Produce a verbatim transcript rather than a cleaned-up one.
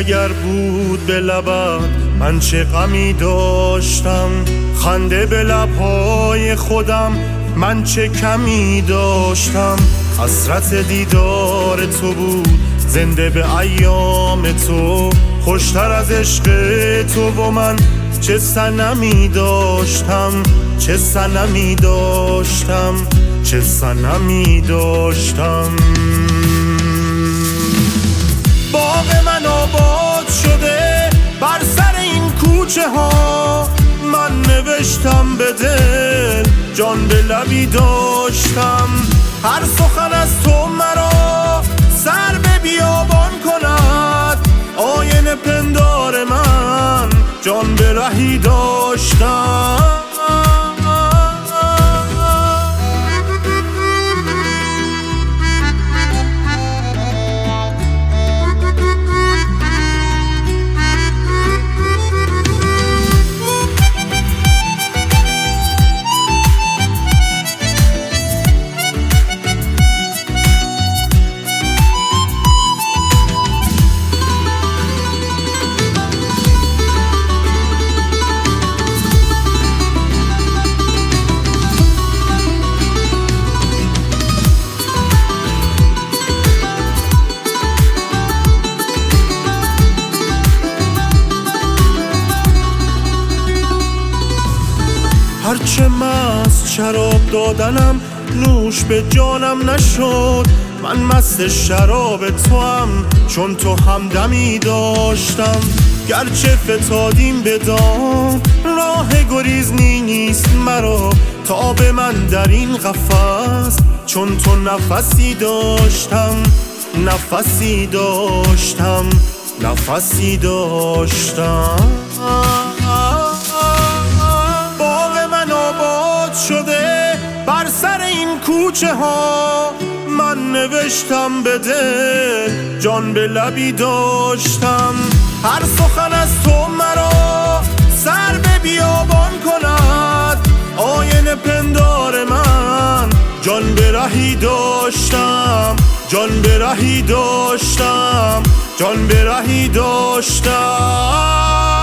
اگر بود به لبت من چه غمی داشتم، خنده به لبهای خودم من چه کمی داشتم. حسرت دیدار تو بود زنده به ایام تو، خوشتر از عشق تو و من چه صنمی داشتم، چه صنمی داشتم، چه صنمی داشتم. باغ من آباد شده بر سر این کوچه ها، من نوشتم به دل جان به لبی داشتم. هر سخن از تو مرا سر به بیابان کند، آینه پندار من جان به رهی داشتم. هرچه مست شراب دادنم نوش به جانم نشد، من مست شراب تو هم چون تو همدمی داشتم. گرچه فتادیم به دام راه گریز نیست مرا، تاب من در این قفس چون تو نفسی داشتم، نفسی داشتم، نفسی داشتم. شده بر سر این کوچه ها، من نوشتم به دل جان به لبی داشتم. هر سخن از تو مرا سر به بیابان کند، آینه پندار من جان به رهی داشتم، جان به رهی داشتم، جان به رهی داشتم.